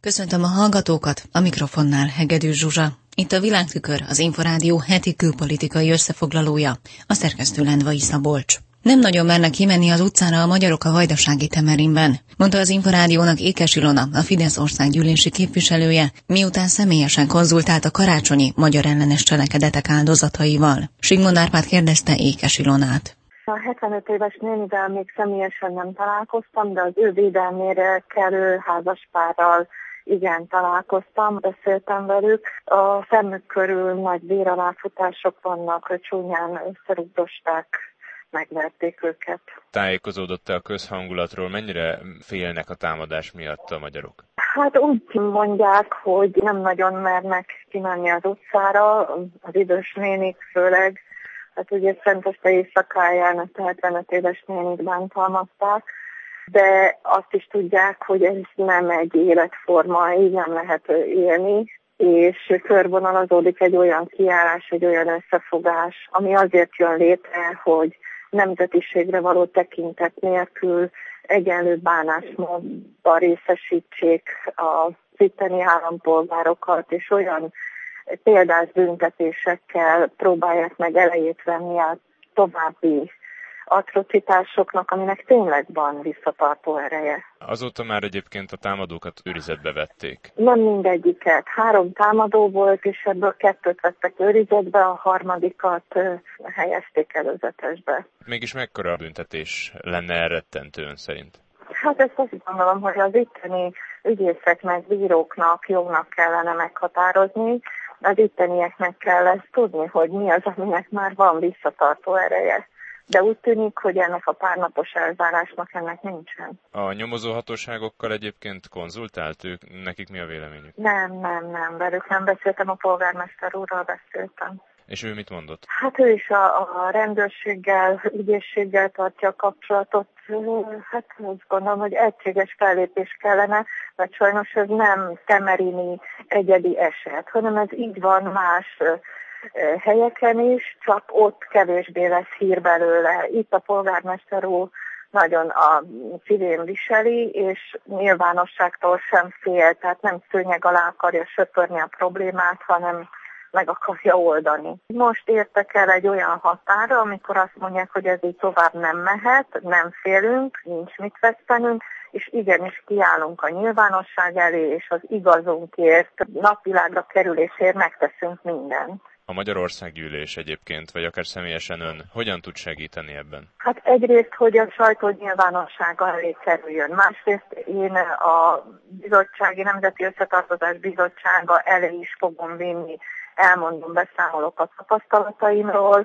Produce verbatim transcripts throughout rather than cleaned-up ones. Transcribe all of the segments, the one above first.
Köszöntöm a hallgatókat, a mikrofonnál Hegedűs Zsuzsa. Itt a Világtükör, az Inforádió heti külpolitikai összefoglalója, a szerkesztő Lendvai Szabolcs. Nem nagyon mernek kimenni az utcára a magyarok a vajdasági Temerinben, mondta az Inforádiónak Ékes Ilona, a Fidesz országgyűlési képviselője, miután személyesen konzultált a karácsonyi magyar ellenes cselekedetek áldozataival. Sigmond Árpád kérdezte Ékes Ilonát. A hetvenöt éves nénivel még személyesen nem találkoztam, de az ő védelmére kerül házaspárral igen találkoztam, beszéltem velük. A szemük körül nagy véraláfutások vannak, csúnyán összerugdosták, megverték őket. Tájékozódott-e a közhangulatról? Mennyire félnek a támadás miatt a magyarok? Hát úgy mondják, hogy nem nagyon mernek kimenni az utcára, az idős nénik főleg. Hát ugye Szenteste éjszakáján a hetvenöt éves nénit bántalmazták, de azt is tudják, hogy ez nem egy életforma, így nem lehet élni, és körvonalazódik egy olyan kiállás, egy olyan összefogás, ami azért jön létre, hogy nemzetiségre való tekintet nélkül egyenlő bánásmódban részesítsék az itteni állampolgárokat, és olyan példás büntetésekkel próbálják meg elejét venni a további atrocitásoknak, aminek tényleg van visszatartó ereje. Azóta már egyébként a támadókat őrizetbe vették. Nem mindegyiket. Három támadó volt, és ebből kettőt vettek őrizetbe, a harmadikat helyezték előzetesbe. Mégis mekkora büntetés lenne elrettentő ön szerint? Hát ezt azt gondolom, hogy az itteni ügyészeknek, bíróknak, jognak kellene meghatározni, az ittenieknek kell ezt tudni, hogy mi az, aminek már van visszatartó ereje. De úgy tűnik, hogy ennek a párnapos elzárásnak ennek nincsen. A nyomozóhatóságokkal egyébként konzultált ők? Nekik mi a véleményük? Nem, nem, nem. Velük nem beszéltem, a polgármester úrral beszéltem. És ő mit mondott? Hát ő is a, a rendőrséggel, ügyészséggel tartja a kapcsolatot. Hát azt gondolom, hogy egységes fellépés kellene, mert sajnos ez nem temerini egyedi eset, hanem ez így van más helyeken is, csak ott kevésbé lesz hír belőle. Itt a polgármester úr nagyon a szívén viseli, és nyilvánosságtól sem fél, tehát nem szőnyeg alá akarja söpörni a problémát, hanem meg akarja oldani. Most értek el egy olyan határa, amikor azt mondják, hogy ez így tovább nem mehet, nem félünk, nincs mit vesztenünk, és igenis kiállunk a nyilvánosság elé, és az igazunkért, napvilágra kerülésért megteszünk mindent. A Magyarországgyűlés egyébként, vagy akár személyesen ön hogyan tud segíteni ebben? Hát egyrészt, hogy a sajtó nyilvánossága elé kerüljön. Másrészt én a bizottsági, Nemzeti Összetartozás Bizottsága elé is fogom vinni, elmondom, beszámolok a tapasztalataimról,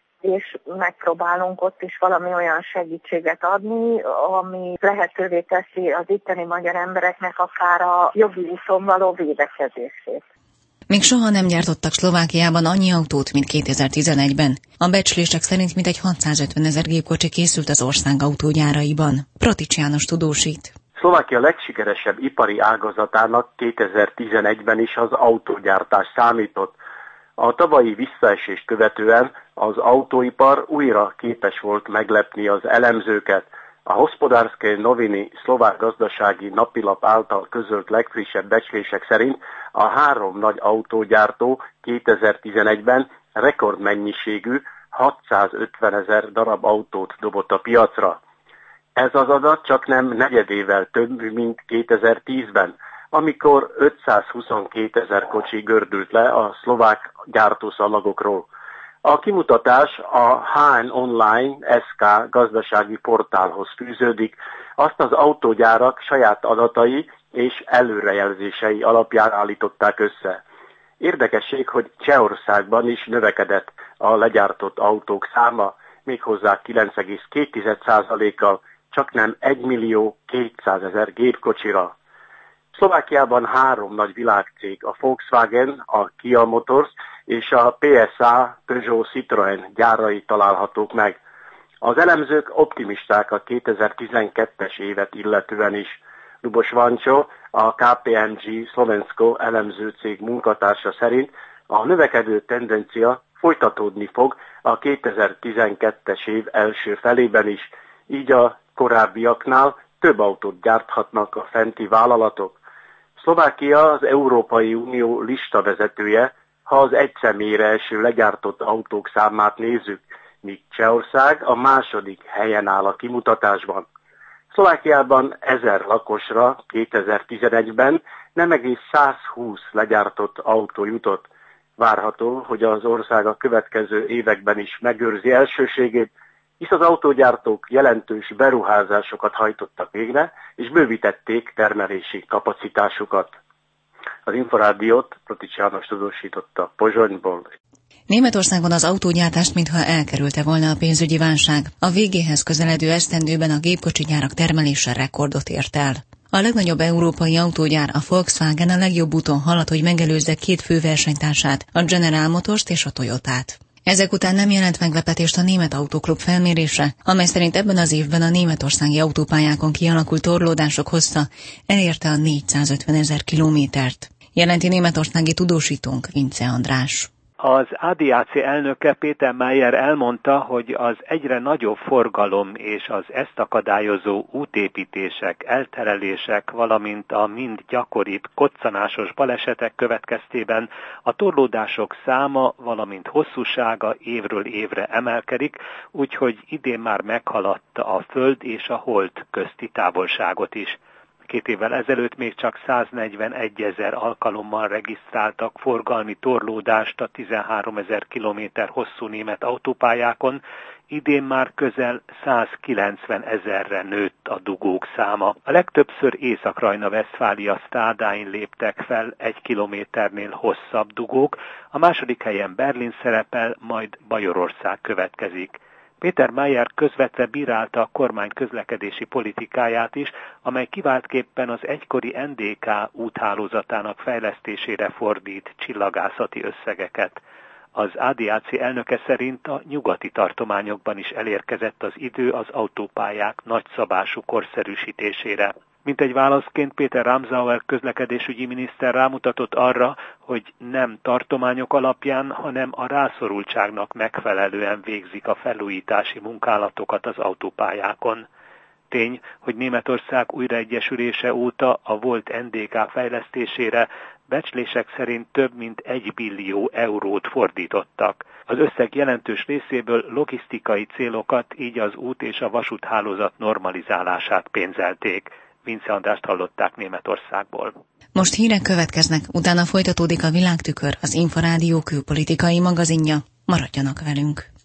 és megpróbálunk ott is valami olyan segítséget adni, ami lehetővé teszi az itteni magyar embereknek akár a jogi úton való védekezését. Még soha nem gyártottak Szlovákiában annyi autót, mint kétezer-tizenegyben. A becslések szerint mintegy hatszázötvenezer gépkocsi készült az ország autógyáraiban. Pratics János tudósít. Szlovákia legsikeresebb ipari ágazatának kétezer-tizenegyben is az autógyártás számított. A tavalyi visszaesést követően az autóipar újra képes volt meglepni az elemzőket. A Hospodárske noviny szlovák gazdasági napilap által közölt legfrissebb becslések szerint a három nagy autógyártó kétezer-tizenegyben rekordmennyiségű hatszázötvenezer darab autót dobott a piacra. Ez az adat csak nem negyedével több, mint kétezer-tízben, amikor ötszázhuszonkétezer kocsi gördült le a szlovák gyártószalagokról. A kimutatás a há en Online es ká gazdasági portálhoz fűződik, azt az autógyárak saját adatai és előrejelzései alapján állították össze. Érdekesség, hogy Csehországban is növekedett a legyártott autók száma, méghozzá kilenc egész két százalékkal, csaknem egymillió kétszázezer gépkocsira. Szlovákiában három nagy világcég, a Volkswagen, a Kia Motors és a pé es á Peugeot Citroën gyárai találhatók meg. Az elemzők optimisták a kétezer-tizenkettes évet illetően is. Lubos Vancsó, a ká pé em gé Slovensko elemzőcég munkatársa szerint a növekedő tendencia folytatódni fog a kétezer-tizenkettes év első felében is, így a korábbiaknál több autót gyárthatnak a fenti vállalatok. Szlovákia az Európai Unió listavezetője, ha az egy személyre eső legyártott autók számát nézzük, míg Csehország a második helyen áll a kimutatásban. Szlovákiában ezer lakosra kétezer-tizenegyben nem egész százhúsz legyártott autó jutott. Várható, hogy az ország a következő években is megőrzi elsőségét, hisz az autógyártók jelentős beruházásokat hajtottak végre, és bővítették termelési kapacitásukat. Az Inforádiót Protics János tudósította Pozsonyból. Németországban az autógyártást mintha elkerülte volna a pénzügyi válság. A végéhez közeledő esztendőben a gépkocsigyárak termelése rekordot ért el. A legnagyobb európai autógyár, a Volkswagen a legjobb úton halad, hogy megelőzze két fő versenytársát, a General Motors-t és a Toyotát. Ezek után nem jelent meglepetést a Német Autóklub felmérése, amely szerint ebben az évben a németországi autópályákon kialakult torlódások hossza elérte a négyszázötvenezer kilométert. Jelenti németországi tudósítónk Vince András. Az á dé á cé elnöke Peter Mayer elmondta, hogy az egyre nagyobb forgalom és az ezt akadályozó útépítések, elterelések, valamint a mind gyakoribb koccanásos balesetek következtében a torlódások száma, valamint hosszúsága évről évre emelkedik, úgyhogy idén már meghaladta a Föld és a Hold közti távolságot is. Két évvel ezelőtt még csak száznegyvenegyezer alkalommal regisztráltak forgalmi torlódást a tizenháromezer kilométer hosszú német autópályákon, idén már közel százkilencvenezerre nőtt a dugók száma. A legtöbbször Észak-Rajna-Vesztfália stádáin léptek fel egy kilométernél hosszabb dugók, a második helyen Berlin szerepel, majd Bajorország következik. Peter Mayer közvetve bírálta a kormány közlekedési politikáját is, amely kiváltképpen az egykori en dé ká úthálózatának fejlesztésére fordít csillagászati összegeket. Az á dé á cé elnöke szerint a nyugati tartományokban is elérkezett az idő az autópályák nagyszabású korszerűsítésére. Mint egy válaszként Péter Ramsauer közlekedésügyi miniszter rámutatott arra, hogy nem tartományok alapján, hanem a rászorultságnak megfelelően végzik a felújítási munkálatokat az autópályákon. Tény, hogy Németország újraegyesülése óta a volt en dé ká fejlesztésére becslések szerint több mint egy billió eurót fordítottak. Az összeg jelentős részéből logisztikai célokat, így az út és a vasúthálózat normalizálását pénzelték. Vince Andrást hallották Németországból. Most hírek következnek, utána folytatódik a Világtükör, az Inforádió külpolitikai magazinja. Maradjanak velünk!